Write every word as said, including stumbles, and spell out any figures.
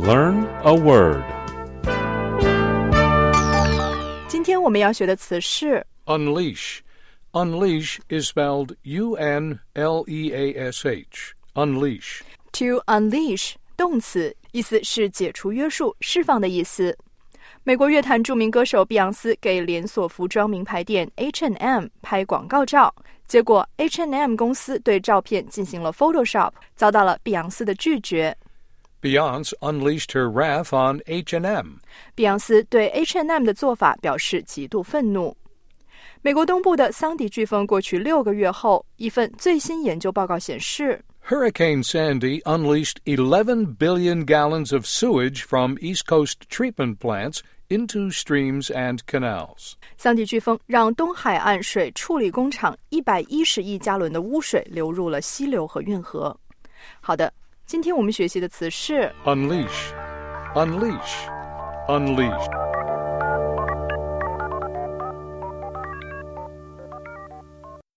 Learn a word. 今天我们要学的词是 Unleash. Unleash is spelled U N L E A S H. Unleash. To unleash 动词，意思是解除约束、释放的意思。美国乐坛著名歌手碧昂斯给连锁服装名牌店 H and M 拍广告照，结果 H and M 公司对照片进行了 Photoshop， 遭到了碧昂斯的拒绝。 Beyonce unleashed her wrath on H and M. 碧昂斯对 H and M 的做法表示极度愤怒。美国东部的桑迪飓风过去六个月后，一份最新研究报告显示 Hurricane Sandy unleashed eleven billion gallons of sewage from East Coast treatment plants into streams and canals. 桑迪飓风让东海岸水处理工厂一百一十亿加仑的污水流入了溪流和运河。好的，今天我们学习的词是 Unleash. Unleash. Unleash.